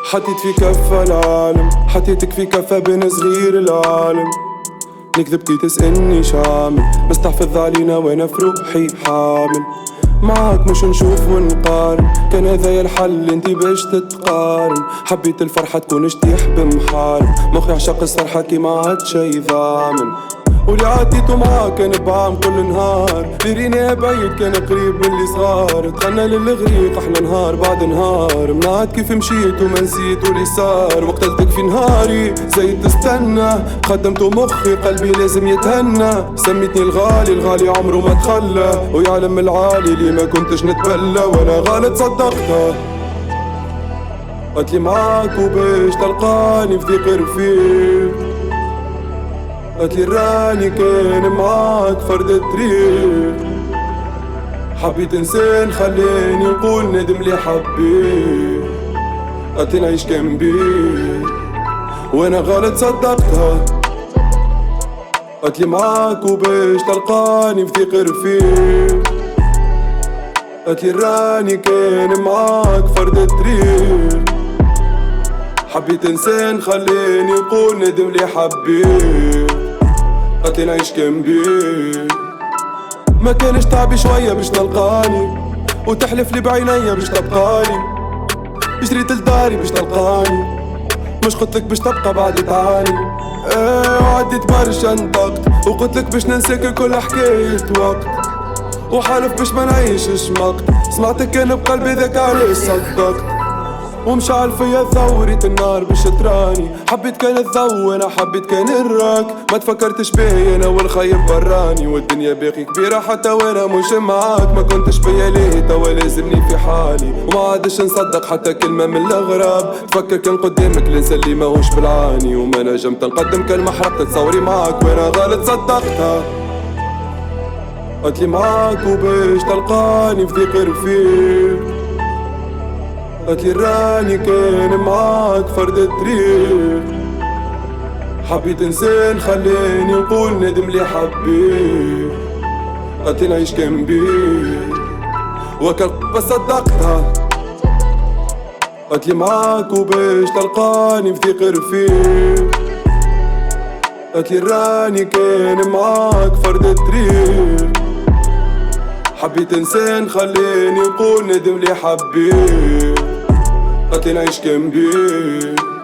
حطيت في كفة العالم، حطيتك في كفة بين صغير العالم. نكذب كي تسألني شامل، مستحفظ علينا وانا في روحي حامل. معاك مش نشوف ونقارن، كان هذايا الحل انتي باش تتقارن. حبيت الفرحة تكون شتيح بمحارم، مخي عشق الصرحة كي ما عاد شي ضامن. واللي عديتو معاه كان بعام كل نهار، ديرينا بعيد كان قريب من اللي صار. دخلنا للغريق احلى نهار بعد نهار، منعت كيف مشيت وما نسيت واللي صار. وقتلتك في نهاري زي تستنى، خدمتو مخي قلبي لازم يتهنى. سميتني الغالي، الغالي عمره ما تخلى، ويعلم العالي اللي ما كنتش نتبلى. وانا غلط صدقتها، قالتلي معاك وباش تلقاني في ضيق رفيق. قالتلي راني كان معاك فرد الطريق. حبيت انسان خلاني نقول ندم لي حبيت. قالتلي نعيش كان بيه وانا غلط صدقتها. قالتلي معاك وباش تلقاني في ضيق رفيق. قالتلي راني كان معاك فرد الطريق. حبيت انسان خلاني نقول ندم لي حبيت. قالتلي نعيش كان بيه، ما كانش تعبي شوية باش تلقاني، وتحلف لي بعينيا باش تبقاني. جريت لداري باش تلقاني، مش قلتلك باش تبقى بعد تعاني. وعديت برشا نطقت، وقلتلك باش ننساك كل حكاية وقت، وحالف باش ما نعيشش مقت. سمعتك كان بقلبي ذاك علاش صدقت. ومشعل فيا ثورة النار باش تراني. حبيت كان الضو وانا حبيت كان الراك، ما تفكرتش بيا انا والخيب براني. والدنيا باقي كبيرة حتى وانا مش معاك، ما كنتش بيا ليه توا لازمني في حالي. وما عادش نصدق حتى كلمة من الاغراب، تفكر كان قدامك الانسان اللي ماهوش بالعاني. وما نجمت نقدم كلمة حرقت تصوري معاك وانا غلط صدقتها. قالتلي معاك وباش تلقاني في ضيق رفيق. قالتلي راني كان معاك فرد الطريق. حبيت انسان خلاني نقول ندم لي حبيت. قالتلي نعيش كان بيه وكل بس صدقتها. قالتلي معاك وباش تلقاني في ضيق رفيق. قالتلي راني كان معاك فرد الطريق. حبيت انسان خلاني نقول ندم لي حبيت. قالتلي نعيش كان بيه.